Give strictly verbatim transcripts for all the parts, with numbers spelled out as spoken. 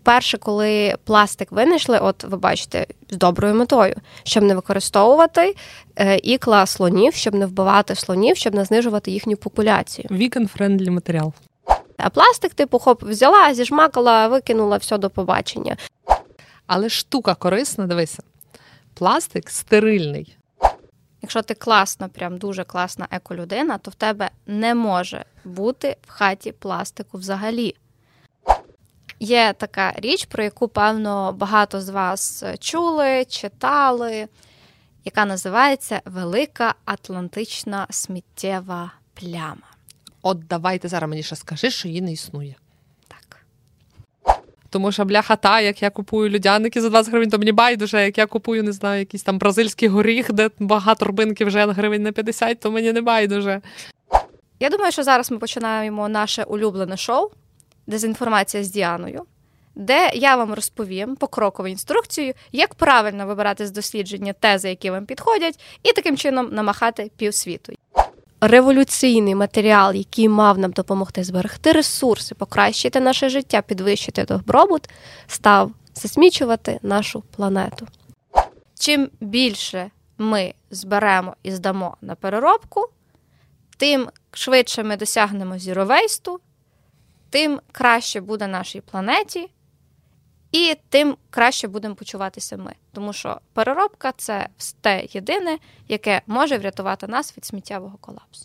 вперше, коли пластик винайшли, от ви бачите, з доброю метою, щоб не використовувати ікла слонів, щоб не вбивати слонів, щоб не знижувати їхню популяцію. Vegan-friendly матеріал. А пластик, типу, хоп, взяла, зіжмакала, викинула, все, до побачення. Але штука корисна, дивися. Пластик стерильний. Якщо ти класна, прям дуже класна еколюдина, то в тебе не може бути в хаті пластику взагалі. Є така річ, про яку, певно, багато з вас чули, читали, яка називається «Велика Атлантична сміттєва пляма». От давайте зараз мені ще скажи, що її не існує. Так. Тому що, бляха, та, як я купую людяники за двадцять гривень, то мені байдуже, як я купую, не знаю, якийсь там бразильський горіх, де багато торбинки вже гривень на п'ятдесят, то мені не байдуже. Я думаю, що зараз ми починаємо наше улюблене шоу «Дезінформація з Діаною», де я вам розповім покрокову інструкцію, як правильно вибирати з дослідження тези, які вам підходять, і таким чином намахати півсвіту. Революційний матеріал, який мав нам допомогти зберегти ресурси, покращити наше життя, підвищити добробут, став засмічувати нашу планету. Чим більше ми зберемо і здамо на переробку, тим швидше ми досягнемо zero waste, тим краще буде нашій планеті, і тим краще будемо почуватися ми. Тому що переробка – це те єдине, яке може врятувати нас від сміттєвого колапсу.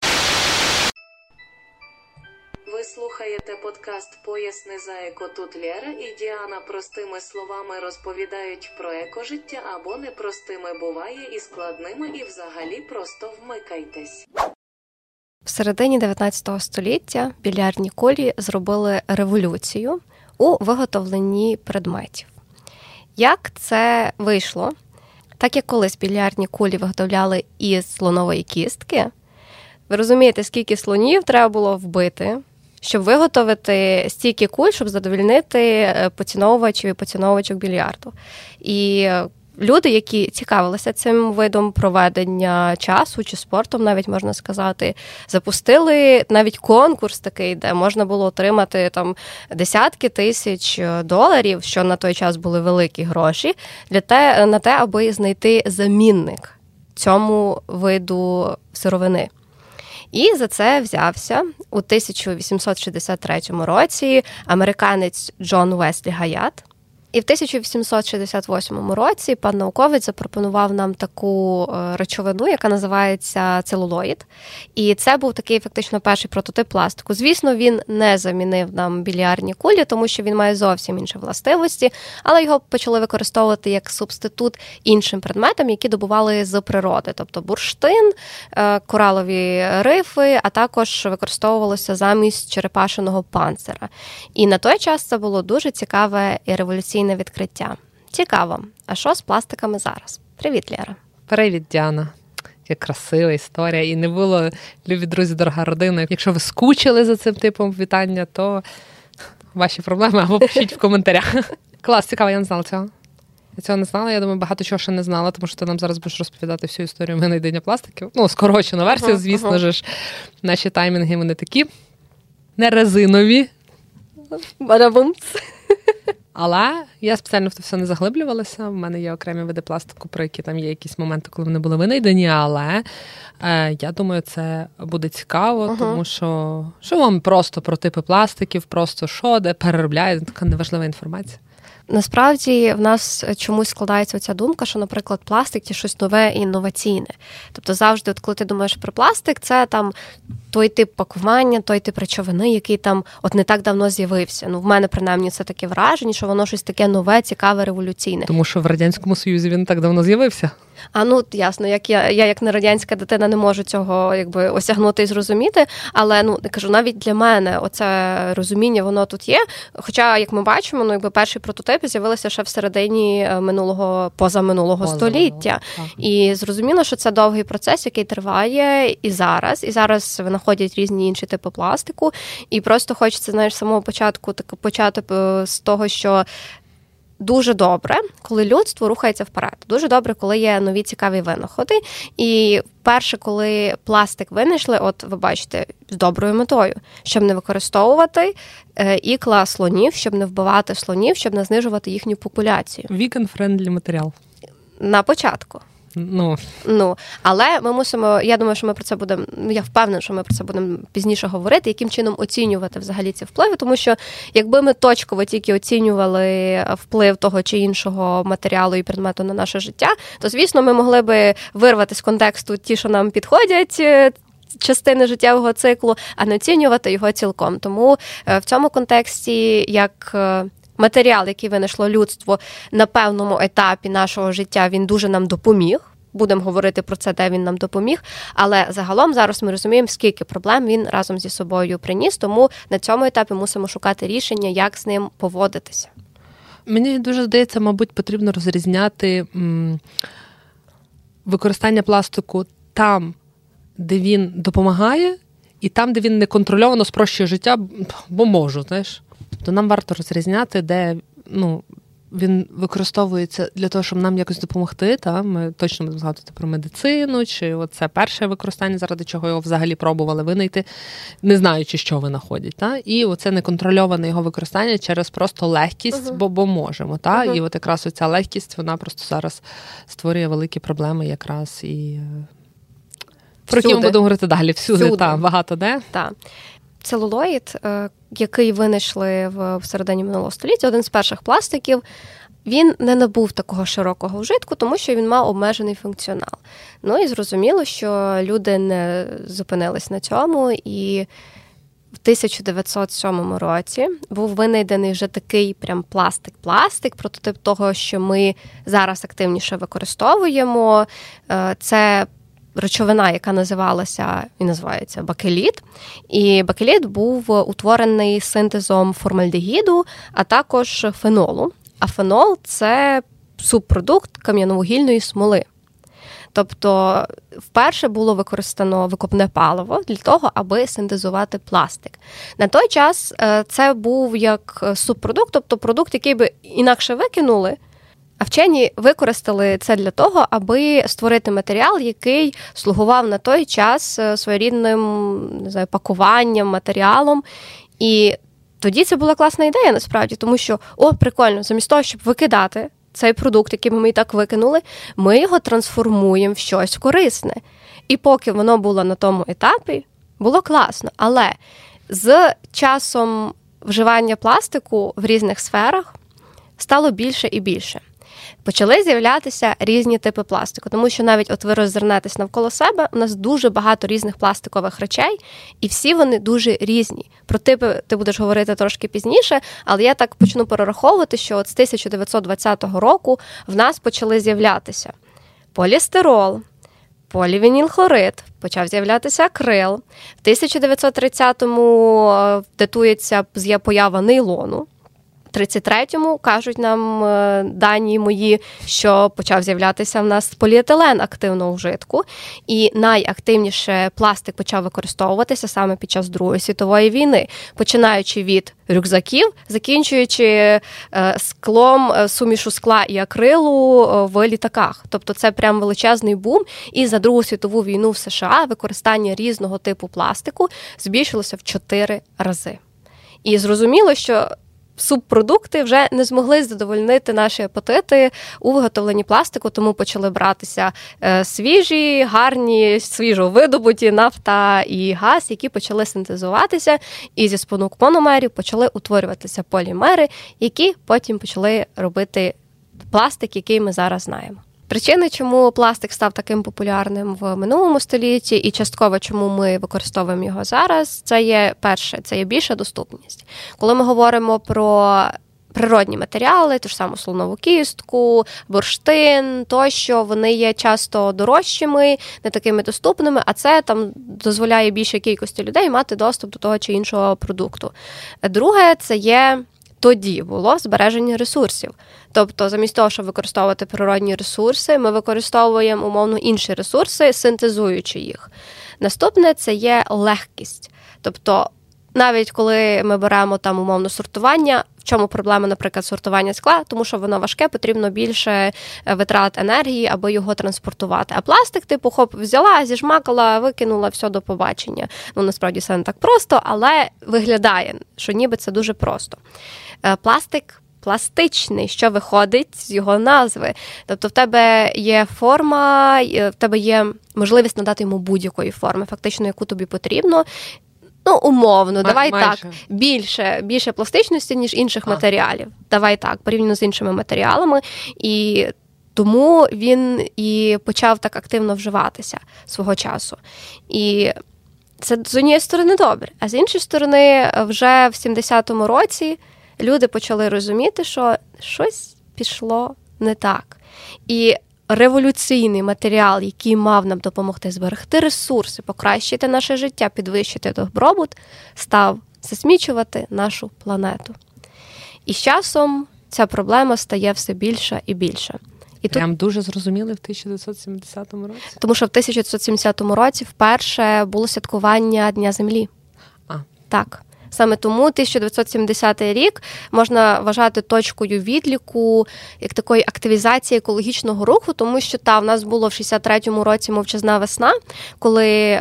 Ви слухаєте подкаст «Поясни за еко». Тут Лєра і Діана простими словами розповідають про екожиття, або непростими буває і складними, і взагалі просто вмикайтесь. В середині дев'ятнадцятого століття більярдні кулі зробили революцію у виготовленні предметів. Як це вийшло? Так як колись більярдні кулі виготовляли із слонової кістки, ви розумієте, скільки слонів треба було вбити, щоб виготовити стільки куль, щоб задовольнити поціновувачів і поціновувачок більярду. І люди, які цікавилися цим видом проведення часу чи спортом, навіть можна сказати, запустили навіть конкурс такий, де можна було отримати там десятки тисяч доларів, що на той час були великі гроші, для те, на те, аби знайти замінник цьому виду сировини. І за це взявся у тисяча вісімсот шістдесят третьому році американець Джон Веслі Гаят. І в тисяча вісімсот шістдесят восьмому році пан науковець запропонував нам таку речовину, яка називається целулоїд. І це був такий фактично перший прототип пластику. Звісно, він не замінив нам більярдні кулі, тому що він має зовсім інші властивості, але його почали використовувати як субститут іншим предметам, які добували з природи. Тобто бурштин, коралові рифи, а також використовувалося замість черепашиного панцира. І на той час це було дуже цікаве і революційне відкриття. Цікаво. А що з пластиками зараз? Привіт, Лєра. Привіт, Діана. Яка красива історія. І не було, любі друзі, дорога родина. Якщо ви скучили за цим типом вітання, то ваші проблеми або пишіть в коментарях. Клас, цікаво, я не знала цього. Я цього не знала, я думаю, багато чого ще не знала, тому що ти нам зараз будеш розповідати всю історію винайдення пластиків. Ну, скорочену версію, звісно uh-huh, uh-huh. ж. Наші таймінги, вони такі не резинові. Барабумц. Але я спеціально в це все не заглиблювалася. В мене є окремі види пластику, про які там є якісь моменти, коли вони були винайдені, але е, я думаю, це буде цікаво, uh-huh. тому що, що вам просто про типи пластиків, просто що, де переробляють, така неважлива інформація. Насправді, в нас чомусь складається оця думка, що, наприклад, пластик – це щось нове і інноваційне. Тобто завжди, от коли ти думаєш про пластик, це там той тип пакування, той тип речовини, який там от не так давно з'явився. Ну, в мене, принаймні, це таке враження, що воно щось таке нове, цікаве, революційне. Тому що в Радянському Союзі він так давно з'явився. А ну, ясно, як я, я як не радянська дитина не можу цього якби осягнути і зрозуміти, але, ну, я кажу, навіть для мене оце розуміння, воно тут є. Хоча, як ми бачимо, ну, якби перші прототипи з'явилися ще в середині минулого, позаминулого Поза століття. Минулого. І зрозуміло, що це довгий процес, який триває і зараз. І зараз винаходять різні інші типи пластику. І просто хочеться, знаєш, з самого початку так, почати з того, що дуже добре, коли людство рухається вперед. Дуже добре, коли є нові цікаві винаходи. І перше, коли пластик винайшли, от ви бачите, з доброю метою, щоб не використовувати ікла слонів, щоб не вбивати слонів, щоб не знижувати їхню популяцію. Vegan-friendly матеріал. На початку. Ну. Ну, але ми мусимо, я думаю, що ми про це будемо, я впевнена, що ми про це будемо пізніше говорити, яким чином оцінювати взагалі ці впливи, тому що якби ми точково тільки оцінювали вплив того чи іншого матеріалу і предмету на наше життя, то, звісно, ми могли би вирвати з контексту ті, що нам підходять, частини життєвого циклу, а не оцінювати його цілком. Тому в цьому контексті, як матеріал, який винайшло людство на певному етапі нашого життя, він дуже нам допоміг. Будемо говорити про це, де він нам допоміг. Але загалом зараз ми розуміємо, скільки проблем він разом зі собою приніс. Тому на цьому етапі мусимо шукати рішення, як з ним поводитися. Мені дуже здається, мабуть, потрібно розрізняти м, використання пластику там, де він допомагає, і там, де він неконтрольовано спрощує життя, бо можу, знаєш. То нам варто розрізняти, де, ну, він використовується для того, щоб нам якось допомогти. Та? Ми точно будемо згадувати про медицину, чи оце перше використання, заради чого його взагалі пробували винайти, не знаючи, що винаходять. Та? І оце неконтрольоване його використання через просто легкість, uh-huh. бо, бо можемо. Та? Uh-huh. І от якраз оця легкість, вона просто зараз створює великі проблеми якраз і... Про які ми будемо говорити далі. Всюди, Всюди. Та, багато де. Так. Целулоїд, який винайшли в середині минулого століття, один з перших пластиків, він не набув такого широкого вжитку, тому що він мав обмежений функціонал. Ну і зрозуміло, що люди не зупинились на цьому, і в тисяча дев'ятсот сьомому році був винайдений вже такий прям пластик-пластик, прототип того, що ми зараз активніше використовуємо. Це речовина, яка називалася і називається бакеліт. І бакеліт був утворений синтезом формальдегіду, а також фенолу. А фенол – це субпродукт кам'яновугільної смоли. Тобто вперше було використано викопне паливо для того, аби синтезувати пластик. На той час це був як субпродукт, тобто продукт, який би інакше викинули, а вчені використали це для того, аби створити матеріал, який слугував на той час своєрідним, не знаю, пакуванням, матеріалом. І тоді це була класна ідея, насправді, тому що, о, прикольно, замість того, щоб викидати цей продукт, який ми і так викинули, ми його трансформуємо в щось корисне. І поки воно було на тому етапі, було класно. Але з часом вживання пластику в різних сферах стало більше і більше. Почали з'являтися різні типи пластику, тому що навіть от ви роззирнетесь навколо себе, у нас дуже багато різних пластикових речей, і всі вони дуже різні. Про типи ти будеш говорити трошки пізніше, але я так почну перераховувати, що от з тисяча дев'ятсот двадцятого року в нас почали з'являтися полістирол, полівінілхлорид, почав з'являтися акрил. В тисяча дев'ятсот тридцятому датується поява нейлону. В тридцять третьому кажуть нам дані мої, що почав з'являтися в нас поліетилен активного вжитку. І найактивніше пластик почав використовуватися саме під час Другої світової війни, починаючи від рюкзаків, закінчуючи склом, сумішу скла і акрилу в літаках. Тобто це прям величезний бум. І за Другу світову війну в США використання різного типу пластику збільшилося в чотири рази. І зрозуміло, що субпродукти вже не змогли задовольнити наші апетити у виготовленні пластику, тому почали братися свіжі, гарні, свіжо видобуті нафта і газ, які почали синтезуватися, і зі спонук мономерів почали утворюватися полімери, які потім почали робити пластик, який ми зараз знаємо. Причини, чому пластик став таким популярним в минулому столітті і частково, чому ми використовуємо його зараз, це є перше, це є більша доступність. Коли ми говоримо про природні матеріали, ту ж саму слонову кістку, бурштин, тощо, вони є часто дорожчими, не такими доступними, а це там дозволяє більшій кількості людей мати доступ до того чи іншого продукту. Друге, це є тоді було збереження ресурсів. Тобто, замість того, щоб використовувати природні ресурси, ми використовуємо, умовно, інші ресурси, синтезуючи їх. Наступне – це є легкість. Тобто, навіть коли ми беремо там умовно сортування, в чому проблема, наприклад, сортування скла? Тому що воно важке, потрібно більше витрат енергії, аби його транспортувати. А пластик, типу, хоп, взяла, зіжмакала, викинула, все, до побачення. Ну, насправді, все не так просто, але виглядає, що ніби це дуже просто. Пластик пластичний, що виходить з його назви. Тобто в тебе є форма, в тебе є можливість надати йому будь-якої форми, фактично, яку тобі потрібно. Ну, умовно, М- давай майже. так, більше, більше пластичності, ніж інших а. матеріалів. Давай так, порівняно з іншими матеріалами. І тому він і почав так активно вживатися свого часу. І це з однієї сторони добре, а з іншої сторони вже в сімдесятому році люди почали розуміти, що щось пішло не так. І революційний матеріал, який мав нам допомогти зберегти ресурси, покращити наше життя, підвищити добробут, став засмічувати нашу планету. І з часом ця проблема стає все більша і більша. І Прям тут... дуже зрозуміли в тисяча дев'ятсот сімдесятому році? Тому що в тисяча дев'ятсот сімдесятому році вперше було святкування Дня Землі. А. Так. Саме тому тисяча дев'ятсот сімдесятий рік можна вважати точкою відліку, як такої активізації екологічного руху, тому що та, в нас було в шістдесят третьому році мовчазна весна, коли е,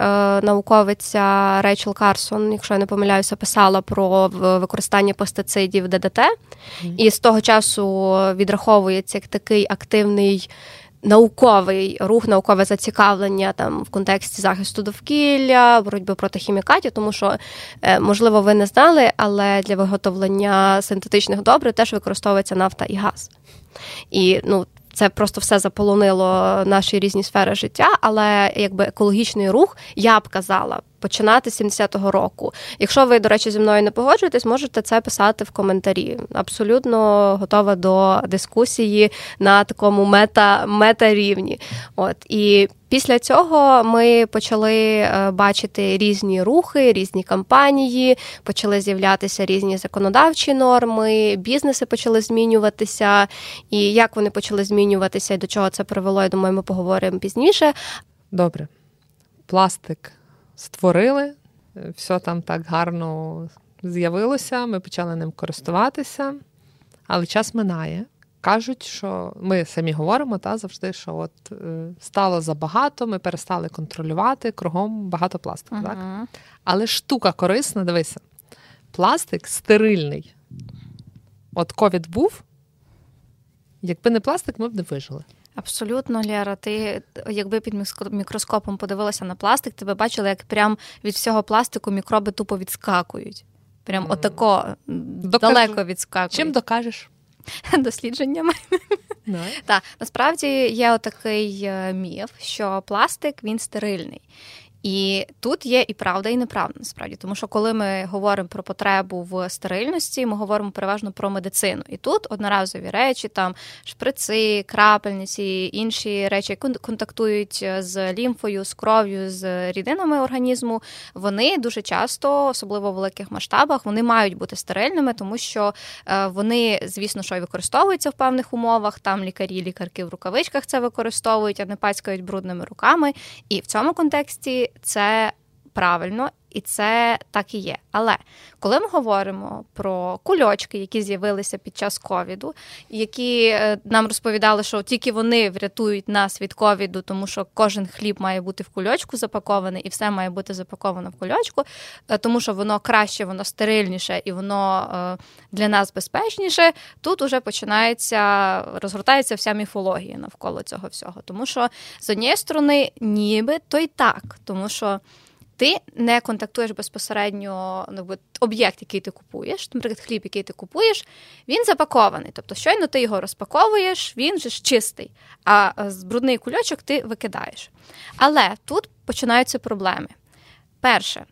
науковиця Рейчел Карсон, якщо я не помиляюся, писала про використання пестицидів ДДТ, mm. і з того часу відраховується як такий активний науковий рух, наукове зацікавлення там в контексті захисту довкілля, боротьби проти хімікатів, тому що, можливо, ви не знали, але для виготовлення синтетичних добрив теж використовується нафта і газ. І, ну, це просто все заполонило наші різні сфери життя, але якби екологічний рух, я б казала, починати з сімдесятого року. Якщо ви, до речі, зі мною не погоджуєтесь, можете це писати в коментарі. Абсолютно готова до дискусії на такому мета, мета-рівні. От. І після цього ми почали бачити різні рухи, різні кампанії, почали з'являтися різні законодавчі норми, бізнеси почали змінюватися. І як вони почали змінюватися і до чого це привело, я думаю, ми поговоримо пізніше. Добре. Пластик створили, все там так гарно з'явилося, ми почали ним користуватися, але час минає. Кажуть, що ми самі говоримо та, завжди, що от е, стало забагато, ми перестали контролювати, кругом багато пластику. Uh-huh. Так? Але штука корисна, дивися, пластик стерильний. От ковід був, якби не пластик, ми б не вижили. Абсолютно, Лєра. Ти, якби під мікроскопом подивилася на пластик, ти би бачила, як прям від всього пластику мікроби тупо відскакують. Прям mm. отако Докажу. далеко відскакують. Чим докажеш? Дослідженнями. No. Так, насправді є отакий міф, що пластик, він стерильний. І тут є і правда, і неправда, насправді. Тому що коли ми говоримо про потребу в стерильності, ми говоримо переважно про медицину. І тут одноразові речі, там шприци, крапельниці, інші речі, які контактують з лімфою, з кров'ю, з рідинами організму, вони дуже часто, особливо в великих масштабах, вони мають бути стерильними, тому що вони, звісно, що й використовуються в певних умовах, там лікарі, лікарки в рукавичках це використовують, а не пацькають брудними руками. І в цьому контексті це правильно, і це так і є. Але коли ми говоримо про кульочки, які з'явилися під час ковіду, які нам розповідали, що тільки вони врятують нас від ковіду, тому що кожен хліб має бути в кульочку запакований, і все має бути запаковано в кульочку, тому що воно краще, воно стерильніше і воно для нас безпечніше, тут уже починається, розгортається вся міфологія навколо цього всього. Тому що, з однієї сторони, ніби то й так, тому що ти не контактуєш безпосередньо, ну, об'єкт, який ти купуєш, наприклад, хліб, який ти купуєш, він запакований. Тобто, щойно ти його розпаковуєш, він же ж чистий, а брудний кульочок ти викидаєш. Але тут починаються проблеми. Перше,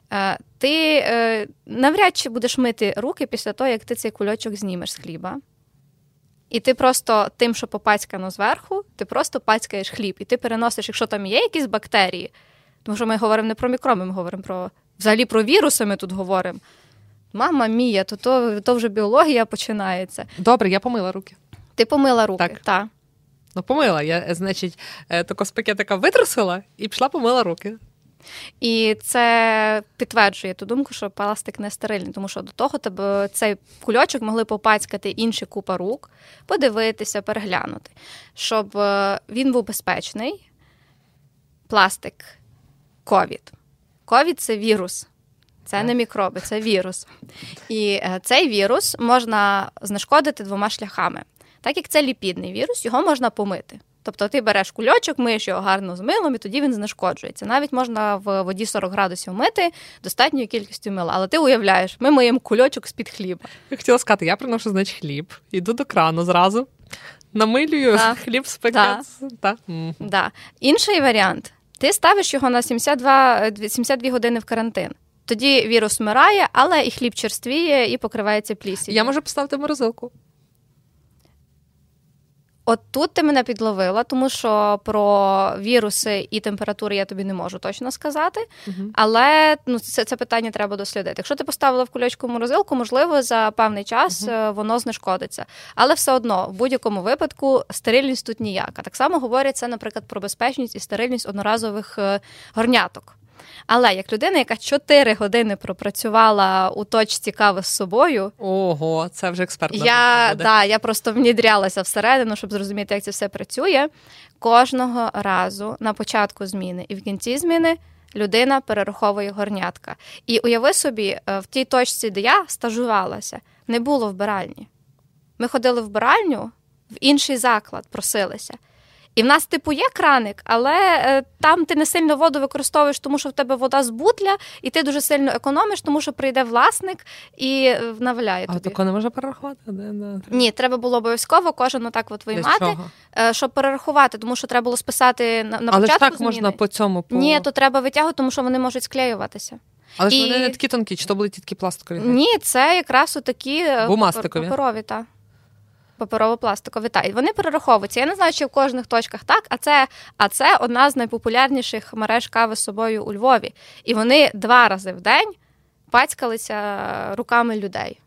ти навряд чи будеш мити руки після того, як ти цей кульочок знімеш з хліба. І ти просто тим, що попацькано зверху, ти просто пацькаєш хліб. І ти переносиш, якщо там є якісь бактерії, тому що ми говоримо не про мікроби, ми говоримо про, взагалі про віруси ми тут говоримо. Мама мія, то, то, то вже біологія починається. Добре, я помила руки. Ти помила руки, так. Так. Ну, помила. Я, значить, тако з пакетика витрусила і пішла помила руки. І це підтверджує ту думку, що пластик не стерильний, тому що до того тебе цей кульочок могли попацькати інші купа рук, подивитися, переглянути. Щоб він був безпечний, пластик, ковід. Ковід – це вірус. Це не мікроби, це вірус. І цей вірус можна знешкодити двома шляхами. Так як це ліпідний вірус, його можна помити. Тобто ти береш кульочок, миєш його гарно з милом, і тоді він знешкоджується. Навіть можна в воді сорок градусів мити достатньою кількістю мила. Але ти уявляєш, ми миємо кульочок з-під хліба. Я хотіла сказати, я приношу, значить, хліб, іду до крану зразу, намилюю да. хліб з пакет. Да. Да. Mm. Да. Інший варіант. Ти ставиш його на сімдесят два, сімдесят дві години в карантин. Тоді вірус вмирає, але і хліб черствіє, і покривається плісінню. Я можу поставити в морозилку. От тут ти мене підловила, тому що про віруси і температури я тобі не можу точно сказати, угу. але ну, це, це питання треба дослідити. Якщо ти поставила в кульочку морозилку, можливо, за певний час угу. воно знешкодиться. Але все одно, в будь-якому випадку, стерильність тут ніяка. Так само говорять це, наприклад, про безпечність і стерильність одноразових горняток. Але як людина, яка чотири години пропрацювала у точці кави з собою... Ого, це вже експертна я, да, я просто внідрялася всередину, щоб зрозуміти, як це все працює. Кожного разу на початку зміни і в кінці зміни людина перераховує горнятка. І уяви собі, в тій точці, де я стажувалася, не було вбиральні. Ми ходили в вбиральню, в інший заклад просилися. І в нас, типу, є краник, але е, там ти не сильно воду використовуєш, тому що в тебе вода з бутля, і ти дуже сильно економиш, тому що прийде власник і наваляє тобі. А тако не можна перерахувати? Не, не. Ні, треба було обов'язково кожен отак от виймати, е, щоб перерахувати, тому що треба було списати на, на але початку ж так зміни. Можна по цьому? По... Ні, то треба витягувати, тому що вони можуть склеюватися. Але ж і... вони не такі тонкі, чи то були ті такі пластикові? Ні, це якраз отакі бумастикові. Паперові, так. Паперово-пластикові. Та. І вони перераховуються. Я не знаю, чи в кожних точках так, а це, а це одна з найпопулярніших мереж кави з собою у Львові. І вони два рази в день пацькалися руками людей.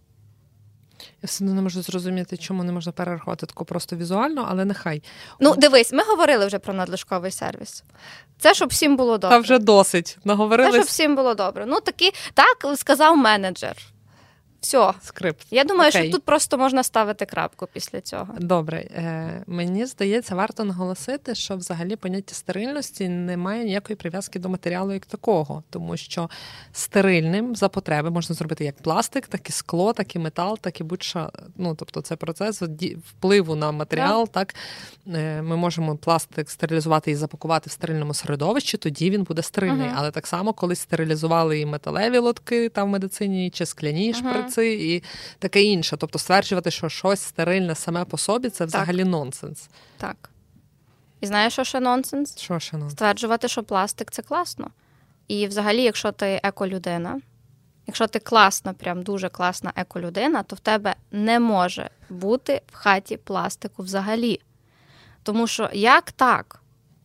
Я все одно не можу зрозуміти, чому не можна перерахувати тако просто візуально, але нехай. Ну, дивись, ми говорили вже про надлишковий сервіс. Це, щоб всім було добре. Та вже досить. Наговорились. Це, щоб всім було добре. Ну, такі, так сказав менеджер. Все. Скрипт. Я думаю, Окей. що тут просто можна ставити крапку після цього. Добре. Е, мені здається, варто наголосити, що взагалі поняття стерильності не має ніякої прив'язки до матеріалу як такого, тому що стерильним за потреби можна зробити як пластик, так і скло, так і метал, так і будь-що. Ну, тобто це процес впливу на матеріал. Yeah. Так е, ми можемо пластик стерилізувати і запакувати в стерильному середовищі, тоді він буде стерильний. Uh-huh. Але так само, коли стерилізували і металеві лотки там в медицині, чи скляні шприци, uh-huh. і таке інше. Тобто стверджувати, що щось стерильне саме по собі, це взагалі так. нонсенс. Так. І знаєш, що ще нонсенс? Що ще нонсенс? Стверджувати, що пластик – це класно. І взагалі, якщо ти еколюдина, якщо ти класна, прям дуже класна еколюдина, то в тебе не може бути в хаті пластику взагалі. Тому що як так?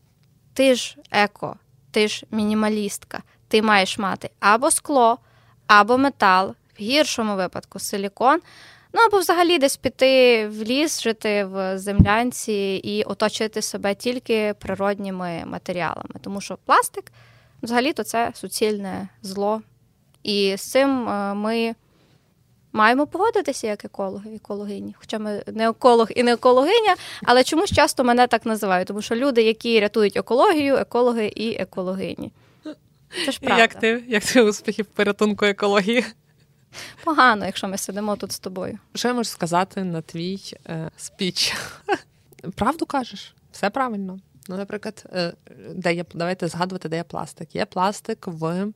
Ти ж еко, ти ж мінімалістка, ти маєш мати або скло, або метал, в гіршому випадку силікон, ну або взагалі десь піти в ліс, жити в землянці і оточити себе тільки природніми матеріалами. Тому що пластик, взагалі-то це суцільне зло. І з цим ми маємо погодитися як екологи, екологині. Хоча ми не еколог і не екологиня, але чомусь часто мене так називають. Тому що люди, які рятують екологію, екологи і екологині. Це ж правда. Як ти, як ти успіхи в порятунку екології? Погано, якщо ми сидимо тут з тобою. Що я можу сказати на твій е, спіч? Правду кажеш? Все правильно. Ну, наприклад, е, де є, давайте згадувати, де є пластик. Є пластик в,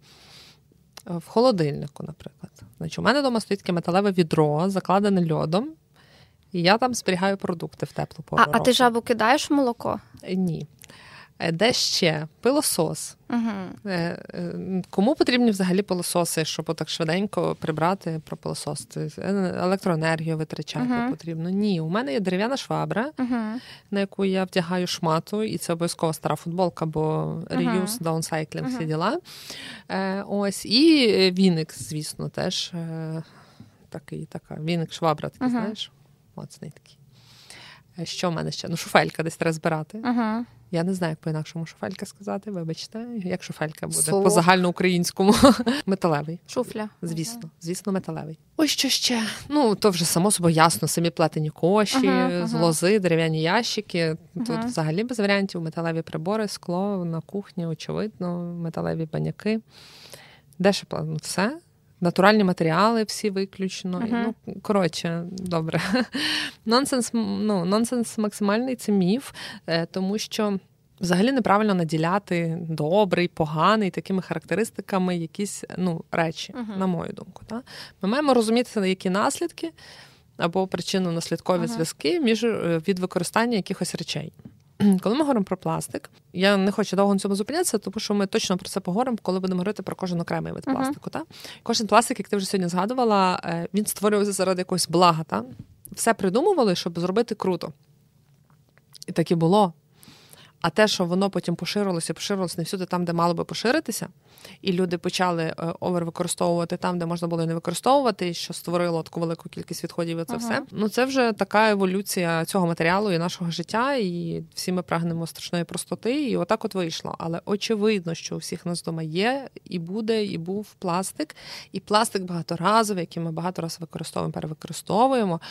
в холодильнику, наприклад. Значить, у мене вдома стоїть таке металеве відро, закладене льодом, і я там зберігаю продукти в теплу пору року. А, а ти жабу кидаєш в молоко? Ні. Де ще? Пилосос. Угу. Кому потрібні взагалі пилососи, щоб так швиденько прибрати, пропилососити? Електроенергію витрачати угу. потрібно? Ні. У мене є дерев'яна швабра, угу. на яку я вдягаю шмату, і це обов'язково стара футболка, бо reuse, угу. downcycling, угу. всі діла. Ось. І віник, звісно, теж такий, така. Віник, швабра, такий, угу. знаєш, моцний такий. Що в мене ще? Ну, шуфелька десь треба збирати. Uh-huh. Я не знаю, як по-інакшому шуфелька сказати, вибачте. Як шуфелька буде? Сух. По загальноукраїнському. Металевий. Шуфля. Звісно, uh-huh. звісно, металевий. Ось що ще. Ну, то вже само собою ясно. Самі плетені коші, uh-huh, uh-huh. лози, дерев'яні ящики. Тут uh-huh. взагалі без варіантів. Металеві прибори, скло на кухні, очевидно, металеві баняки. Де ще платно? Все. Натуральні матеріали всі виключно. Uh-huh. Ну, коротше, добре. Нонсенс, ну, нонсенс максимальний – це міф, тому що взагалі неправильно наділяти добрий, поганий такими характеристиками якісь, ну, речі, uh-huh. на мою думку. Так? Ми маємо розуміти, які наслідки або причинно-наслідкові uh-huh. зв'язки між, від використання якихось речей. Коли ми говоримо про пластик, я не хочу довго на цьому зупинятися, тому що ми точно про це поговоримо, коли будемо говорити про кожен окремий вид uh-huh. пластику. Та? Кожен пластик, як ти вже сьогодні згадувала, він створювався заради якогось блага. Та? Все придумували, щоб зробити круто. І так і було. А те, що воно потім поширилося, поширилося не всюди там, де мало би поширитися, і люди почали овервикористовувати там, де можна було і не використовувати, що створило таку велику кількість відходів і це ага. все. Ну, це вже така еволюція цього матеріалу і нашого життя, і всі ми прагнемо страшної простоти, і отак от вийшло. Але очевидно, що у всіх нас вдома є, і буде, і був пластик. І пластик багаторазовий, який ми багато разів використовуємо, перевикористовуємо.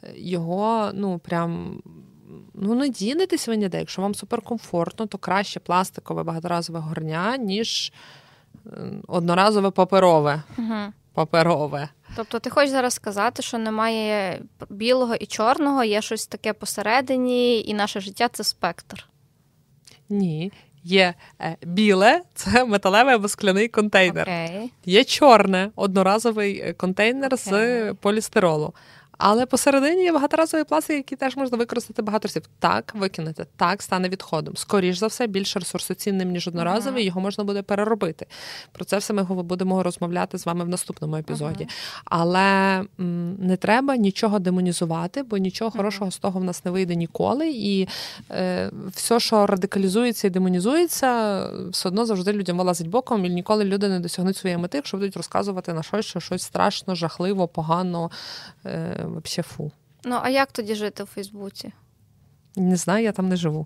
Його, ну, прям... Ну, не дінетесь ви ніде. Якщо вам суперкомфортно, то краще пластикове багаторазове горня, ніж одноразове паперове. Угу. Паперове. Тобто ти хочеш зараз сказати, що немає білого і чорного, є щось таке посередині, і наше життя – це спектр? Ні. Є біле – це металевий або скляний контейнер. Okay. Є чорне – одноразовий контейнер okay. з полістиролу. Але посередині є багаторазовий пластик, який теж можна використати багато разів. Так, викинути, так, стане відходом. Скоріш за все, більш ресурсоцінним, ніж одноразовий, uh-huh. його можна буде переробити. Про це все ми будемо розмовляти з вами в наступному епізоді. Uh-huh. Але м, не треба нічого демонізувати, бо нічого uh-huh. хорошого з того в нас не вийде ніколи. І е, все, що радикалізується і демонізується, все одно завжди людям вилазить боком, і ніколи люди не досягнуть своєї мети, якщо будуть розказувати на щось, що щось страшно, жахливо, погано, е, вообще фу. Ну, а як тоді жити у Фейсбуці? Не знаю, я там не живу.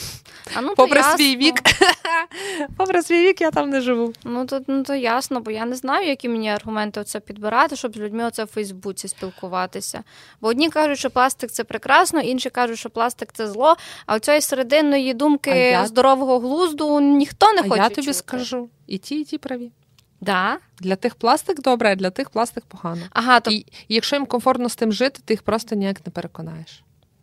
А ну, Попри ясно. свій вік. Попри свій вік я там не живу. Ну то, ну, то ясно, бо я не знаю, які мені аргументи оце підбирати, щоб з людьми оце в Фейсбуці спілкуватися. Бо одні кажуть, що пластик – це прекрасно, інші кажуть, що пластик – це зло, а оцієї серединної думки я... здорового глузду ніхто не а хоче я тобі чути. Скажу, і ті, і ті праві. Да? Для тих пластик добре, а для тих пластик погано. Ага, то... І, і якщо їм комфортно з тим жити, ти їх просто ніяк не переконаєш.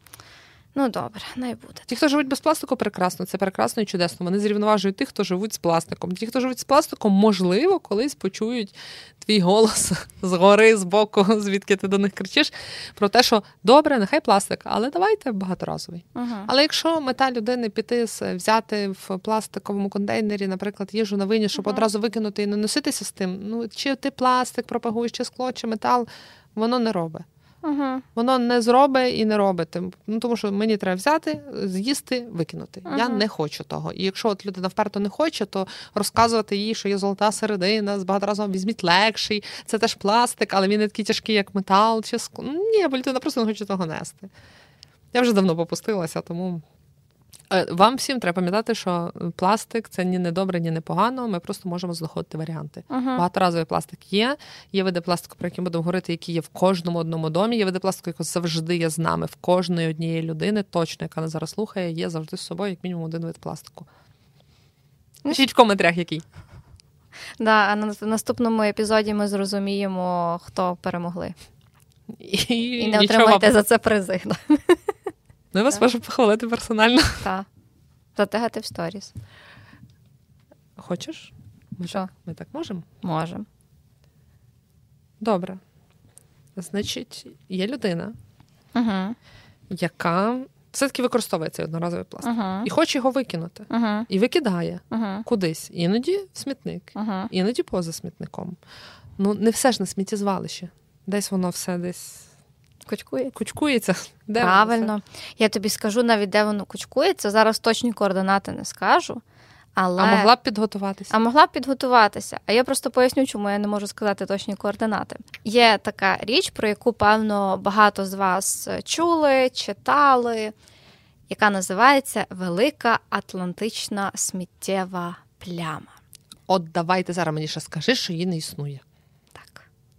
Ну, добре, не буде. Ті, хто живуть без пластику, прекрасно. Це прекрасно і чудесно. Вони зрівноважують тих, хто живуть з пластиком. Ті, хто живуть з пластиком, можливо, колись почують твій голос згори, збоку, звідки ти до них кричиш, про те, що добре, нехай пластик, але давайте багаторазовий. Угу. Але якщо мета людини піти, взяти в пластиковому контейнері, наприклад, їжу на виніс, щоб угу. одразу викинути і не носитися з тим, ну, чи ти пластик пропагуєш, чи скло, чи метал, воно не робить. Угу. Воно не зробить і не робить. Ну, тому що мені треба взяти, з'їсти, викинути. Угу. Я не хочу того. І якщо от людина вперто не хоче, то розказувати їй, що є золота середина, з багаторазовим візьміть легший, це теж пластик, але він не такий тяжкий, як метал чи скло. Ні, бо людина просто не хоче того нести. Я вже давно попустилася, тому... Вам всім треба пам'ятати, що пластик – це ні не добре, ні не погано, ми просто можемо знаходити варіанти. Uh-huh. Багаторазовий пластик є, є види пластику, про які ми будемо говорити, які є в кожному одному домі, є види пластику, які завжди є з нами, в кожної однієї людини, точно, яка нас зараз слухає, є завжди з собою як мінімум один вид пластику. Пишіть в коментарях, який. Да, а на наступному епізоді ми зрозуміємо, хто перемогли. І, І не отримайте за це призи. Ну, я вас можу похвалити персонально. Так. Затегати в сторіс. Хочеш? Ми Що? Так, ми так можемо? Можемо. Добре. Значить, є людина, угу. яка все-таки використовує цей одноразовий пластик. Угу. І хоче його викинути. Угу. І викидає угу. кудись. Іноді в смітник. Угу. Іноді поза смітником. Ну, не все ж на сміттєзвалищі. Десь воно все десь... Кучкує? Кучкується. Де правильно. Я тобі скажу навіть, де воно кучкується. Зараз точні координати не скажу. Але... А могла б підготуватися? А могла б підготуватися. А я просто поясню, чому я не можу сказати точні координати. Є така річ, про яку, певно, багато з вас чули, читали, яка називається Велика Атлантична сміттєва пляма. От давайте зараз мені ще скажи, що її не існує. Так.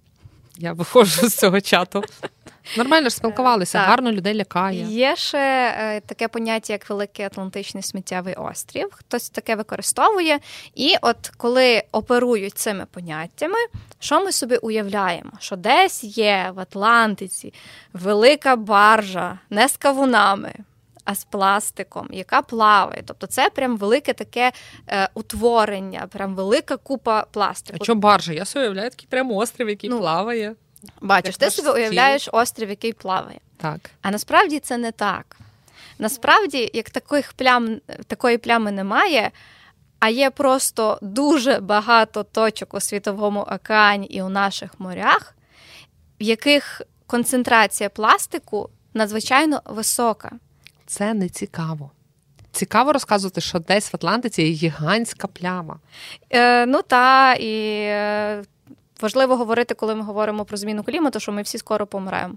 Я виходжу з цього чату. Нормально ж спілкувалися, так. Гарно людей лякає. Є ще е, таке поняття, як Великий Атлантичний сміттєвий острів. Хтось таке використовує. І от коли оперують цими поняттями, що ми собі уявляємо? Що десь є в Атлантиці велика баржа, не з кавунами, а з пластиком, яка плаває. Тобто це прям велике таке е, утворення, прям велика купа пластику. А що баржа? Я собі уявляю такий прямо острів, який ну, плаває. Бачиш, як ти собі уявляєш острів, який плаває. Так. А насправді це не так. Насправді, як таких плям, такої плями немає, а є просто дуже багато точок у Світовому океані і у наших морях, в яких концентрація пластику надзвичайно висока. Це не цікаво. Цікаво розказувати, що десь в Атлантиці є гігантська пляма. Е, ну та, і е, важливо говорити, коли ми говоримо про зміну клімату, що ми всі скоро помремо.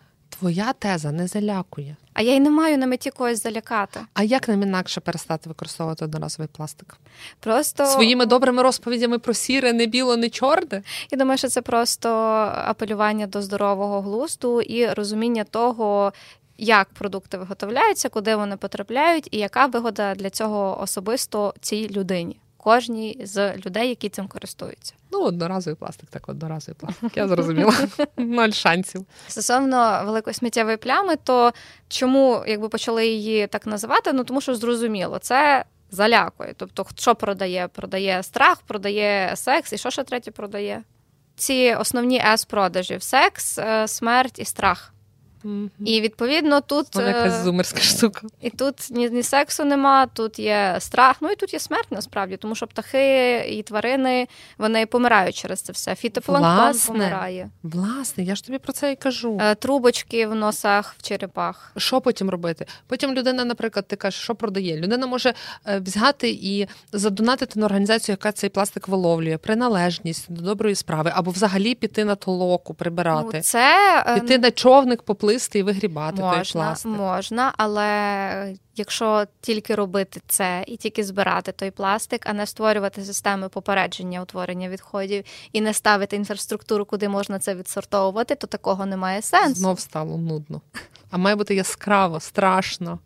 Твоя теза не залякує. А я й не маю на меті когось залякати. А як нам інакше перестати використовувати одноразовий пластик? Просто... Своїми добрими розповідями про сіре, не біло, не чорне? Я думаю, що це просто апелювання до здорового глузду і розуміння того, як продукти виготовляються, куди вони потрапляють, і яка вигода для цього особисто цій людині, кожній з людей, які цим користуються. Ну, одноразовий пластик, так одноразовий пластик. Я зрозуміла. Ноль шансів. Стосовно великої сміттєвої плями, то чому, якби почали її так називати? Ну, тому що зрозуміло, це залякує. Тобто, що продає? Продає страх, продає секс, і що ще третє продає? Ці основні ес-продажів – секс, смерть і страх. Mm-hmm. І, відповідно, тут... Вона якась зумерська штука. І тут ні, ні сексу нема, тут є страх, ну і тут є смерть, насправді, тому що птахи і тварини, вони помирають через це все. Фітопланктон власне, помирає. Власне, я ж тобі про це і кажу. Трубочки в носах, в черепах. Що потім робити? Потім людина, наприклад, ти кажеш, що продає? Людина може взяти і задонатити на організацію, яка цей пластик виловлює, приналежність до доброї справи, або взагалі піти на толоку, прибирати. Ну, це... Піти на човник, поплисти і вигрібати можна, той пластик. Можна, але якщо тільки робити це і тільки збирати той пластик, а не створювати системи попередження утворення відходів і не ставити інфраструктуру, куди можна це відсортовувати, то такого немає сенсу. Знов стало нудно. А має бути яскраво, страшно.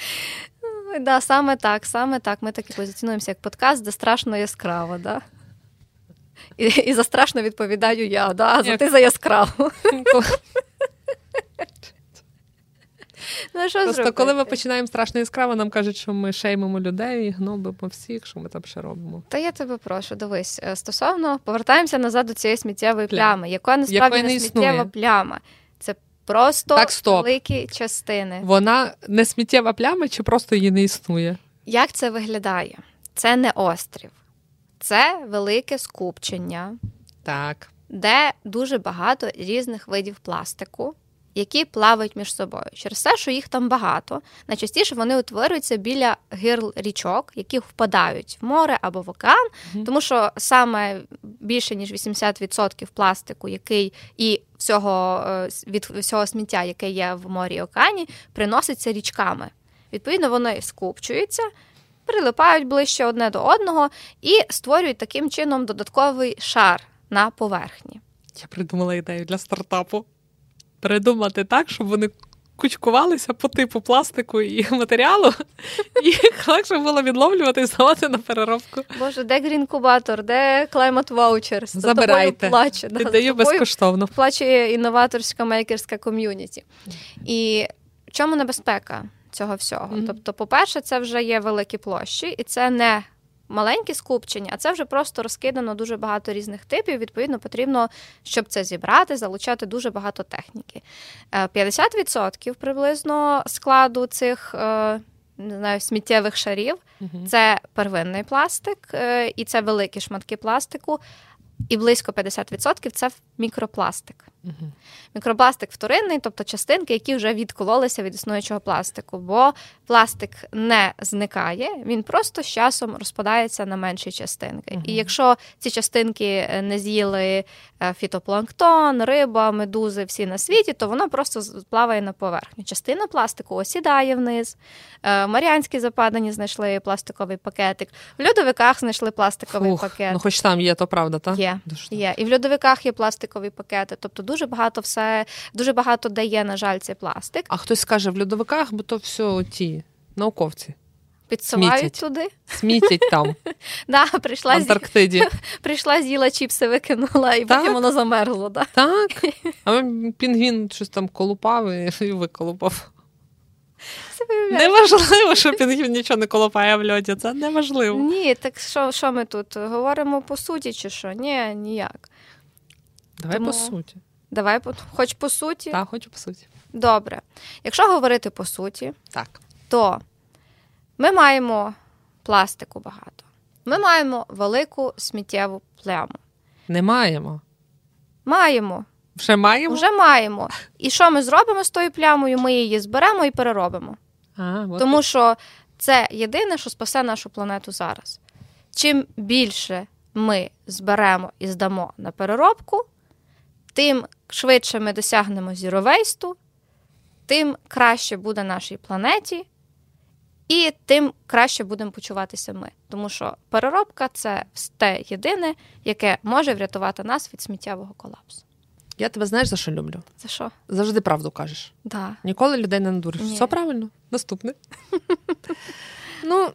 Да, саме так, саме так. Ми так і позиціонуємося як подкаст, де страшно яскраво, да? І, і за страшно відповідаю я, да? А за як... ти за яскраво. Ну, що Просто зробити? коли ми починаємо страшно яскраво, нам кажуть, що ми шеймимо людей, гнобимо всіх, що ми там ще робимо. Та я тебе прошу, дивись, стосовно, повертаємося назад до цієї сміттєвої Плям. плями, яка насправді Якої не, не сміттєва існує. пляма. Це просто так, стоп. великі частини. Вона не сміттєва пляма чи просто її не існує? Як це виглядає? Це не острів. Це велике скупчення, так. де дуже багато різних видів пластику, які плавають між собою. Через те, що їх там багато, найчастіше вони утворюються біля гирл річок, які впадають в море або в океан, mm-hmm. тому що саме більше, ніж вісімдесят відсотків пластику, який і всього, від всього сміття, яке є в морі і океані, приноситься річками. Відповідно, вони скупчуються, прилипають ближче одне до одного і створюють таким чином додатковий шар на поверхні. Я придумала ідею для стартапу. Придумати так, щоб вони кучкувалися по типу пластику і матеріалу, і їх легше було відловлювати і здавати на переробку. Боже, де грінкубатор, де Climate Vouchers? Забирайте. Плаче, Віддаю да, безкоштовно. Плаче інноваторська мейкерська ком'юніті. І в чому небезпека цього всього? Mm-hmm. Тобто, по-перше, це вже є великі площі, і це не маленькі скупчення, а це вже просто розкидано дуже багато різних типів. Відповідно, потрібно, щоб це зібрати, залучати дуже багато техніки. п'ятдесят відсотків приблизно складу цих не знаю, сміттєвих шарів угу. це первинний пластик, і це великі шматки пластику, і близько п'ятдесят відсотків це мікропластик. Угу. Мікропластик вторинний, тобто частинки, які вже відкололися від існуючого пластику, бо пластик не зникає, він просто з часом розпадається на менші частинки. Угу. І якщо ці частинки не з'їли фітопланктон, риба, медузи, всі на світі, то воно просто плаває на поверхню. Частина пластику осідає вниз. Маріанські западині знайшли пластиковий пакетик. В льодовиках знайшли пластиковий Фух, пакет. Ну, хоч там є, то правда, так? Є, є. І в льодовиках є пластикові пакети. Тобто дуже багато все, дуже багато дає, на жаль, цей пластик. А хтось скаже, в льодовиках, бо то все ті науковці. Підсувають Смітять. туди. Смітять там. Да, прийшла, в Антарктиді. З'їла, прийшла, з'їла чіпси, викинула, і так? Потім воно замерзло. Да? Так. А пінгвін щось там колупав і виколупав. Неважливо, що пінгвін нічого не колупає в льоді. Це неважливо. Ні, так що, що ми тут? Говоримо по суті чи що? Ні, ніяк. Давай Тому... по суті. Давай, хоч по суті? Так, хочу по суті. Добре. Якщо говорити по суті, так. то ми маємо пластику багато. Ми маємо велику сміттєву пляму. Не маємо. Маємо. Вже маємо? Вже маємо. І що ми зробимо з тою плямою? Ми її зберемо і переробимо. А, от Тому так. що це єдине, що спасе нашу планету зараз. Чим більше ми зберемо і здамо на переробку, тим швидше ми досягнемо зіровейсту, тим краще буде нашій планеті, і тим краще будемо почуватися ми. Тому що переробка – це те єдине, яке може врятувати нас від сміттєвого колапсу. Я тебе знаєш, за що люблю? За що? Завжди правду кажеш. Да. Ніколи людей не надуриш. Ні. Все правильно. Наступне. Ну,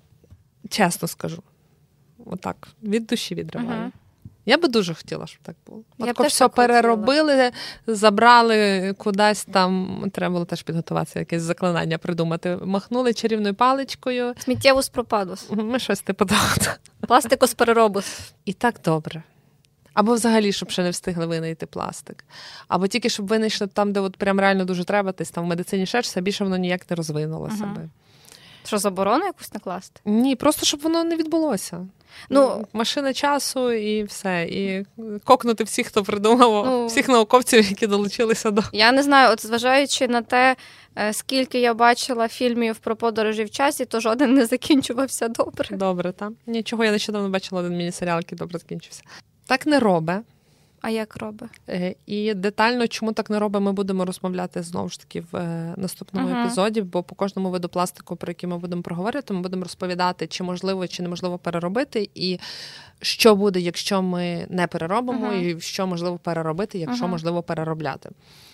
чесно скажу. Отак, від душі відриваю. Угу. Я би дуже хотіла, щоб так було. От все переробили, хотіла. Забрали кудись там, треба було теж підготуватися, якесь заклинання придумати. Махнули чарівною паличкою. Сміттєвус пропадус. Ми щось типу того. Пластикус переробус. І так добре. Або взагалі, щоб ще не встигли винайти пластик. Або тільки, щоб винайшли там, де от прям реально дуже треба, десь там в медицині ще щось, а більше воно ніяк не розвинулося би. Угу. Що, заборону якусь накласти? Ні, просто щоб воно не відбулося. Ну, машина часу і все. І кокнути всіх, хто придумав, ну, всіх науковців, які долучилися до... Я не знаю, от зважаючи на те, скільки я бачила фільмів про подорожі в часі, то жоден не закінчувався добре. Добре, так. Нічого, я нещодавно бачила один міні-серіал, який добре закінчився. Так не робить. А як робить? І детально, чому так не робить, ми будемо розмовляти знову ж таки в наступному uh-huh. епізоді, бо по кожному виду пластику, про який ми будемо проговорювати, ми будемо розповідати, чи можливо, чи неможливо переробити, і що буде, якщо ми не переробимо, uh-huh. і що можливо переробити, якщо uh-huh. можливо переробляти.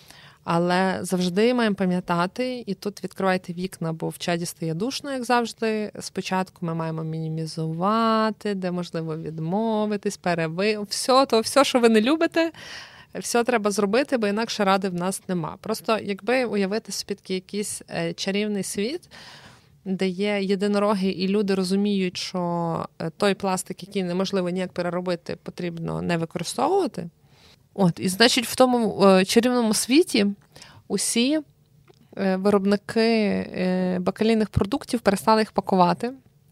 Але завжди маємо пам'ятати, і тут відкривайте вікна, бо в чаді стає душно, як завжди. Спочатку ми маємо мінімізувати, де можливо відмовитись, переви... Все, то, все, що ви не любите, все треба зробити, бо інакше ради в нас нема. Просто якби уявити собі такий якийсь чарівний світ, де є єдинороги, і люди розуміють, що той пластик, який неможливо ніяк переробити, потрібно не використовувати. От, і, значить, в тому е, чарівному світі усі е, виробники е, бакалійних продуктів перестали їх пакувати.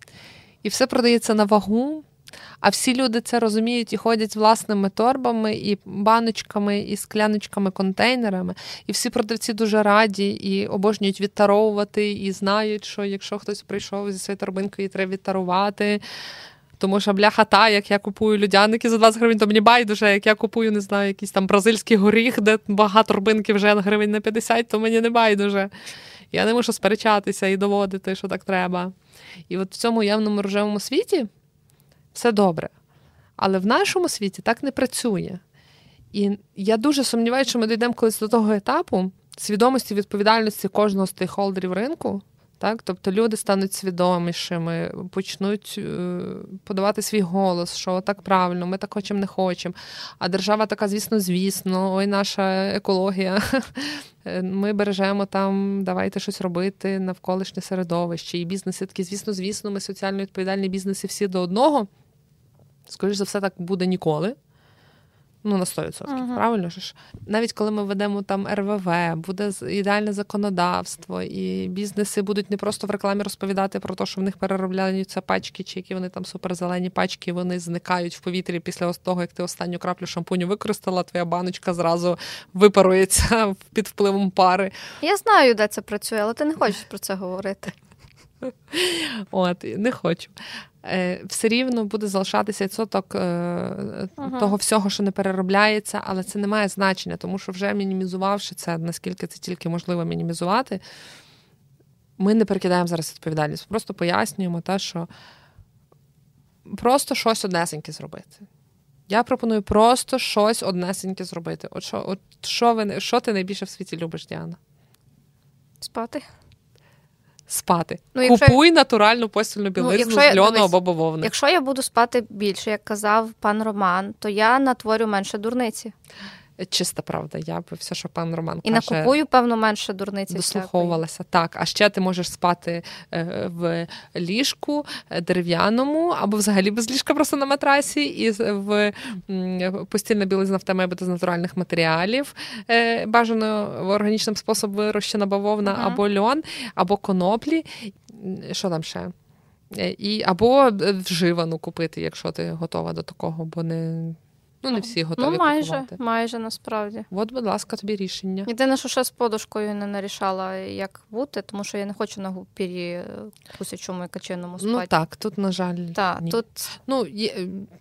І все продається на вагу, а всі люди це розуміють і ходять з власними торбами, і баночками, і скляночками, контейнерами. І всі продавці дуже раді і обожнюють відтаровувати, і знають, що якщо хтось прийшов зі своєю торбинкою, її треба відтарувати. Тому що, бляха, та, як я купую людяники за двадцять гривень, то мені байдуже, як я купую, не знаю, якийсь там бразильський горіх, де багато торбинки вже гривень на п'ятдесят, то мені не байдуже. Я не можу сперечатися і доводити, що так треба. І от в цьому явному рожевому світі все добре. Але в нашому світі так не працює. І я дуже сумніваюся, що ми дійдемо колись до того етапу свідомості відповідальності кожного з стейкхолдерів ринку. Так? Тобто люди стануть свідомішими, почнуть подавати свій голос, що так правильно, ми так хочемо, не хочемо. А держава така, звісно, звісно, ой, наша екологія, ми бережемо там, давайте щось робити, навколишнє середовище. І бізнеси такі, звісно, звісно, ми соціально відповідальні бізнеси всі до одного. Скоріше за все, так буде ніколи. Ну, на сто відсотків, uh-huh. правильно ж? Навіть коли ми ведемо там ер ве ве, буде ідеальне законодавство, і бізнеси будуть не просто в рекламі розповідати про те, що в них переробляються пачки, чи які вони там суперзелені пачки, вони зникають в повітрі після того, як ти останню краплю шампуню використала, твоя баночка зразу випарується під впливом пари. Я знаю, де це працює, але ти не хочеш про це говорити. От, не хочу. Все рівно буде залишатися відсоток uh-huh. того всього, що не переробляється, але це не має значення, тому що вже мінімізувавши це, наскільки це тільки можливо мінімізувати, ми не перекидаємо зараз відповідальність. Просто пояснюємо те, що просто щось однесеньке зробити. Я пропоную просто щось однесеньке зробити. От що, от що, ви, що ти найбільше в світі любиш, Діана? Спати. Спати. Ну, Купуй якщо... натуральну постільну білизну ну, з льону або бавовни. Якщо я буду спати більше, як казав пан Роман, то я натворю менше дурниці. Чиста правда. Я б все, що пан Роман і каже... І накупую, певно, менше дурниці. Дослуховувалася. Всякої. Так. А ще ти можеш спати в ліжку дерев'яному, або взагалі без ліжка просто на матрасі, і в постільна білизна в тебе має бути з натуральних матеріалів. Бажано органічним способом вирощена бавовна, uh-huh. або льон, або коноплі. Що там ще? І, або вживану купити, якщо ти готова до такого, бо не... Ну, не всі готові ну, майже, купувати. Ну, майже, насправді. От, будь ласка, тобі рішення. Єдине, що ще з подушкою не нарішала, як бути, тому що я не хочу на пірі кусячому і каченому спати. Ну, так, тут, на жаль, так, ні. Тут... Ну, є,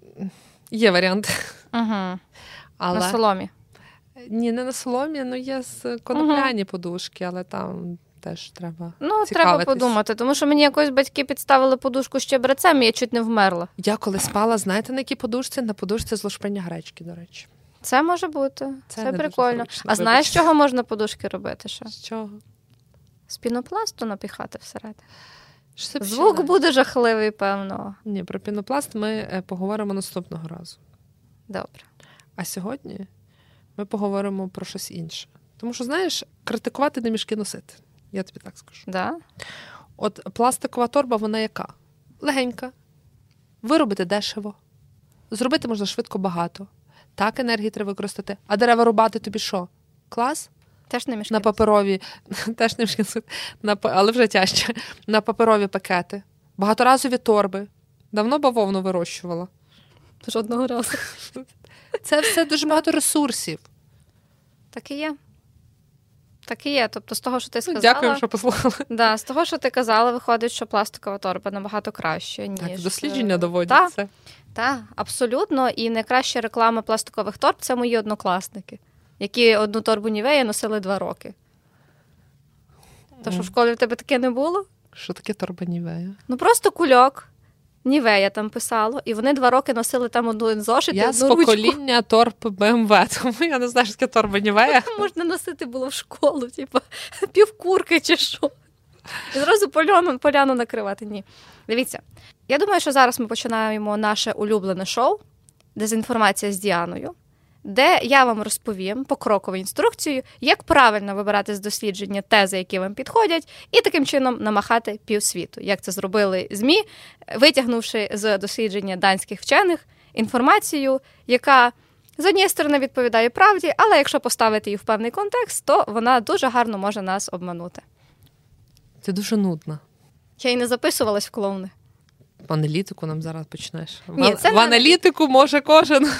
є варіанти. Угу. Але... На соломі? Ні, не на соломі, ну, є конопляні угу. подушки, але там... теж треба Ну, цікавитись. Треба подумати, тому що мені якось батьки підставили подушку з чебрецем, і я чуть не вмерла. Я коли спала, знаєте, на якій подушці? На подушці з лушпиння гречки, до речі. Це може бути. Це, Це прикольно. А знаєш, з Вибач. чого можна подушки робити ще? З чого? З пінопласту напіхати всередину. Звук починає? Буде жахливий, певно. Ні, про пінопласт ми поговоримо наступного разу. Добре. А сьогодні ми поговоримо про щось інше. Тому що, знаєш, критикувати не мішки носити. Я тобі так скажу. Да? От пластикова торба, вона яка? Легенька. Виробити дешево. Зробити можна швидко багато. Так, енергії треба використати. А дерева рубати тобі що? Клас? Теж не мішки. На паперові. Теж не мішки. На, але вже тяжче. На паперові пакети. Багаторазові торби. Давно бавовну вирощувала. Жодного разу. Це все дуже багато ресурсів. Так і є. Так і є. Тобто з того, що ти сказала... Дякую, що послухали. Да, з того, що ти казала, виходить, що пластикова торба набагато краще, ніж... Так, дослідження доводять це. Так, абсолютно. І найкраща реклама пластикових торб – це мої однокласники, які одну торбу Нівея носили два роки. То що в школі в тебе таке не було? Що таке торба Нівея? Ну просто кульок. Нівея там писало, і вони два роки носили там одну зошит, я одну ручку. Я з покоління торб Бе Ем Ве, тому я не знаю, що таке торба Нівея. Можна носити було в школу, типу, півкурки чи що. І зразу поляну, поляну накривати. Ні. Дивіться, я думаю, що зараз ми починаємо наше улюблене шоу «Дезінформація з Діаною», де я вам розповім покрокову інструкцію, як правильно вибирати з дослідження тези, які вам підходять, і таким чином намахати півсвіту. Як це зробили ЗМІ, витягнувши з дослідження данських вчених інформацію, яка з однієї сторони відповідає правді, але якщо поставити її в певний контекст, то вона дуже гарно може нас обманути. Це дуже нудно. Я й не записувалась в клоуни. В аналітику нам зараз почнеш. Ні, це в аналітику може кожен...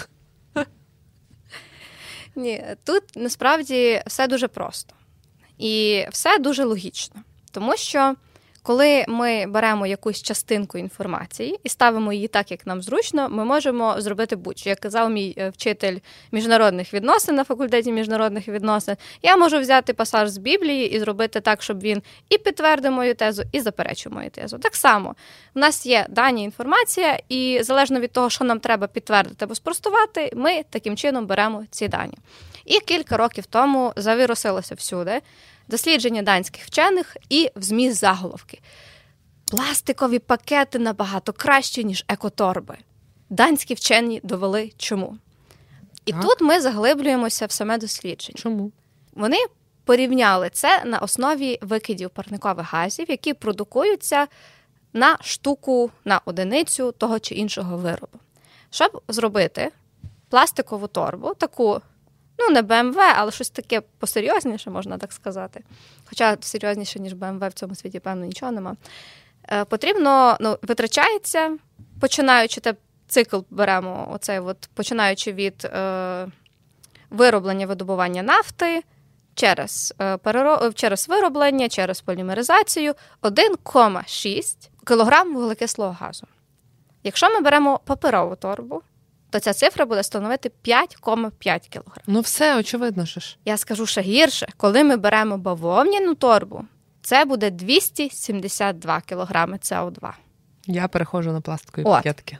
Ні, тут насправді все дуже просто. І все дуже логічно. Тому що, коли ми беремо якусь частинку інформації і ставимо її так, як нам зручно, ми можемо зробити будь-що. Як казав мій вчитель міжнародних відносин на факультеті міжнародних відносин, я можу взяти пасаж з Біблії і зробити так, щоб він і підтвердив мою тезу, і заперечив мою тезу. Так само, в нас є дані інформація, і залежно від того, що нам треба підтвердити або спростувати, ми таким чином беремо ці дані. І кілька років тому завірусилося всюди дослідження данських вчених і в ЗМІ заголовки. Пластикові пакети набагато кращі, ніж екоторби. Данські вчені довели чому. І так. Тут ми заглиблюємося в саме дослідження. Чому? Вони порівняли це на основі викидів парникових газів, які продукуються на штуку, на одиницю того чи іншого виробу. Щоб зробити пластикову торбу, таку, ну, не Бе Ем Ве, але щось таке посерйозніше, можна так сказати. Хоча серйозніше, ніж Бе Ем Ве в цьому світі, певно, нічого нема. Е, потрібно, ну, витрачається, починаючи, те, цикл беремо, оцей от, починаючи від е, вироблення, видобування нафти, через, е, переро... через вироблення, через полімеризацію, один цілих шість кілограм вуглекислого газу. Якщо ми беремо паперову торбу, то ця цифра буде становити п'ять цілих п'ять кілограм. Ну все, очевидно ж. Я скажу ще гірше. Коли ми беремо бавовняну торбу, це буде двісті сімдесят два кілограми Це О два. Я переходжу на пластикові От. пакетики.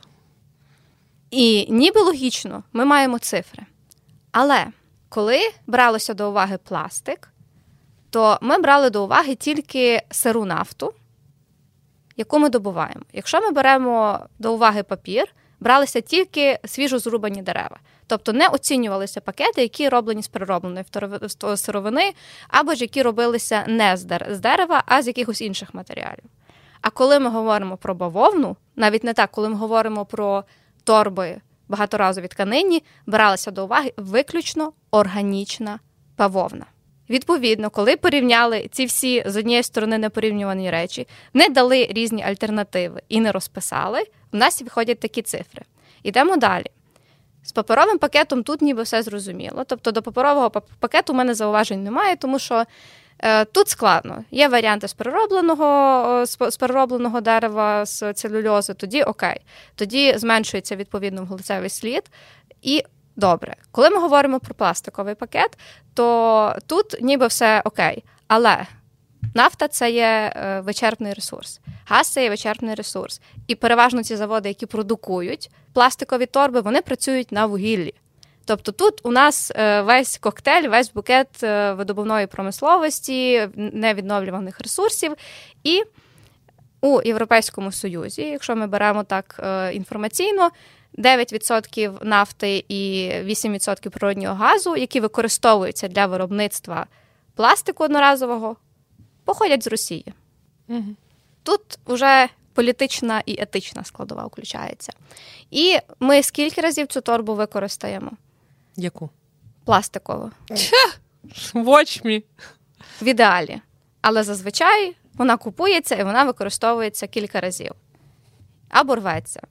І ніби логічно, ми маємо цифри. Але коли бралося до уваги пластик, то ми брали до уваги тільки сиру нафту, яку ми добуваємо. Якщо ми беремо до уваги папір, бралися тільки свіжо зрубані дерева. Тобто не оцінювалися пакети, які роблені з переробленої сировини, або ж які робилися не з дерева, а з якихось інших матеріалів. А коли ми говоримо про бавовну, навіть не так, коли ми говоримо про торби багаторазові тканинні, бралася до уваги виключно органічна бавовна. Відповідно, коли порівняли ці всі, з однієї сторони, непорівнювані речі, не дали різні альтернативи і не розписали, в нас виходять такі цифри. Йдемо далі. З паперовим пакетом тут ніби все зрозуміло. Тобто до паперового пакету у мене зауважень немає, тому що е, тут складно. Є варіанти з переробленого, з переробленого дерева, з целюльози, тоді окей. Тоді зменшується відповідно вуглецевий слід і добре. Коли ми говоримо про пластиковий пакет, то тут ніби все окей. Але нафта – це є вичерпний ресурс. Газ – це є вичерпний ресурс. І переважно ці заводи, які продукують пластикові торби, вони працюють на вугіллі. Тобто тут у нас весь коктейль, весь букет видобувної промисловості, невідновлюваних ресурсів. І у Європейському Союзі, якщо ми беремо так інформаційно, дев'ять відсотків нафти і вісім відсотків природнього газу, які використовуються для виробництва пластику одноразового, походять з Росії. Угу. Тут вже політична і етична складова включається. І ми скільки разів цю торбу використаємо? Яку? Пластикову. Watch me. В ідеалі. Але зазвичай вона купується і вона використовується кілька разів. Або рветься.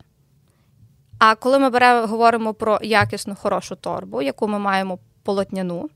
А коли ми беремо, говоримо про якісну, хорошу торбу, яку ми маємо полотняну,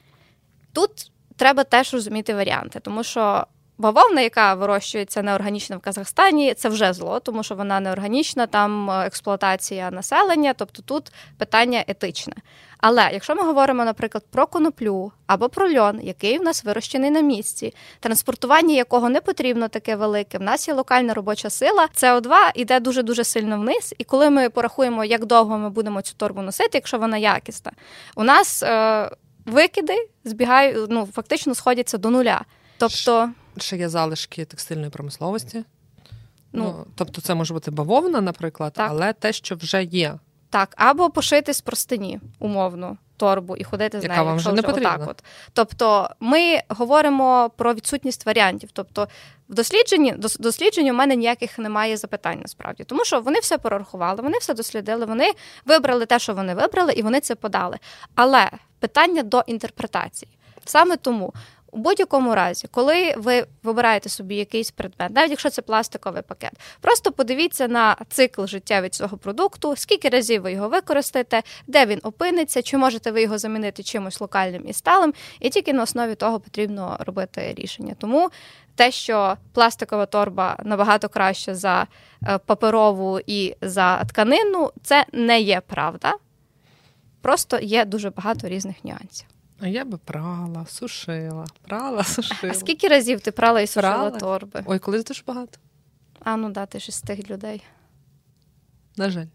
тут треба теж розуміти варіанти, тому що бавовна, яка вирощується неорганічно в Казахстані, це вже зло, тому що вона неорганічна, там експлуатація населення, тобто тут питання етичне. Але якщо ми говоримо, наприклад, про коноплю або про льон, який в нас вирощений на місці, транспортування якого не потрібно таке велике, в нас є локальна робоча сила, Це О два йде дуже-дуже сильно вниз, і коли ми порахуємо, як довго ми будемо цю торбу носити, якщо вона якісна, у нас е- викиди збігають, ну, фактично сходяться до нуля. Тобто... Ще є залишки текстильної промисловості. Ну, ну, тобто це може бути бавовна, наприклад, так. Але те, що вже є. Так, або пошити з простині, умовно, торбу і ходити з Яка нею. вам вже не потрібна. Отак от. Тобто ми говоримо про відсутність варіантів. Тобто в дослідженні, дослідженні у мене ніяких немає запитань насправді. Тому що вони все прорахували, вони все дослідили, вони вибрали те, що вони вибрали, і вони це подали. Але питання до інтерпретації. Саме тому у будь-якому разі, коли ви вибираєте собі якийсь предмет, навіть якщо це пластиковий пакет, просто подивіться на цикл життя цього продукту, скільки разів ви його використаєте, де він опиниться, чи можете ви його замінити чимось локальним і сталим, і тільки на основі того потрібно робити рішення. Тому те, що пластикова торба набагато краще за паперову і за тканину, це не є правда. Просто є дуже багато різних нюансів. А я би прала, сушила, прала, сушила. А скільки разів ти прала і сушила прала? торби? Ой, колись дуже багато. А, ну да, ти ж із тих людей. На жаль.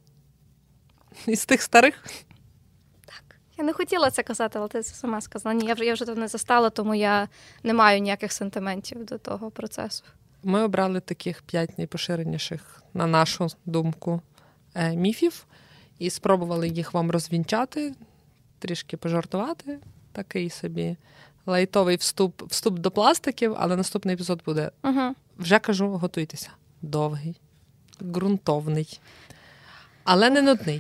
Із тих старих? Так. Я не хотіла це казати, але ти це сама сказала. Ні, я вже, я вже тут не застала, тому я не маю ніяких сентиментів до того процесу. Ми обрали таких п'ять найпоширеніших, на нашу думку, міфів і спробували їх вам розвінчати, трішки пожартувати. Такий собі лайтовий вступ, вступ до пластиків, але наступний епізод буде, угу. вже кажу, готуйтеся, довгий, ґрунтовний, але не нудний.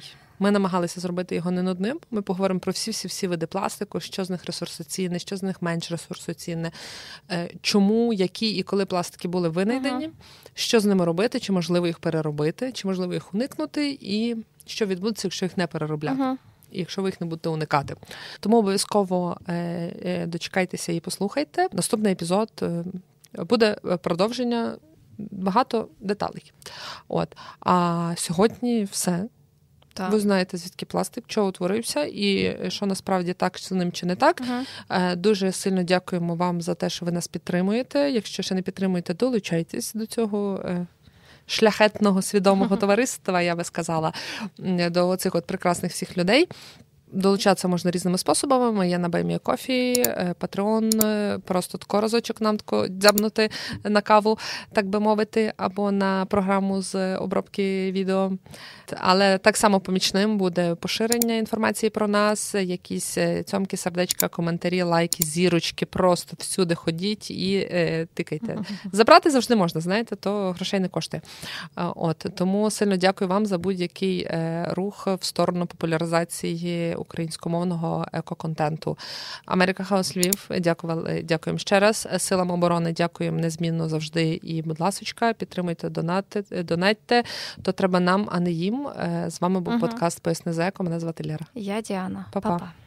Ми намагалися зробити його не нудним. Ми поговоримо про всі-всі-всі види пластику, що з них ресурсоцінне, що з них менш ресурсоцінне, чому, які і коли пластики були винайдені, uh-huh. що з ними робити, чи можливо їх переробити, чи можливо їх уникнути, і що відбудеться, якщо їх не переробляти. Uh-huh. Якщо ви їх не будете уникати. Тому обов'язково дочекайтеся і послухайте. Наступний епізод буде продовження, багато деталей. От. А сьогодні все. Так. Ви знаєте, звідки пластик, що утворився і що насправді так з ним чи не так. Uh-huh. Дуже сильно дякуємо вам за те, що ви нас підтримуєте. Якщо ще не підтримуєте, долучайтесь до цього шляхетного, свідомого uh-huh. товариства, я би сказала, до цих от прекрасних всіх людей. Долучатися можна різними способами. Є на BuyMeACoffee, Patreon, просто тако разочок нам тако дзябнути на каву, так би мовити, або на програму з обробки відео. Але так само помічним буде поширення інформації про нас, якісь цьомки, сердечка, коментарі, лайки, зірочки, просто всюди ходіть і е, тикайте. Забрати завжди можна, знаєте, то грошей не коштує. От, тому сильно дякую вам за будь-який е, рух в сторону популяризації українськомовного екоконтенту. Америка Хаус Львів, дякували, дякуємо ще раз. Силам оборони дякуємо незмінно завжди і, будь ласочка, підтримуйте, донатьте, донатьте, то треба нам, а не їм. З вами був угу. подкаст «Поясни за еко». Мене звати Лера. Я Діана. Па-па. Па-па.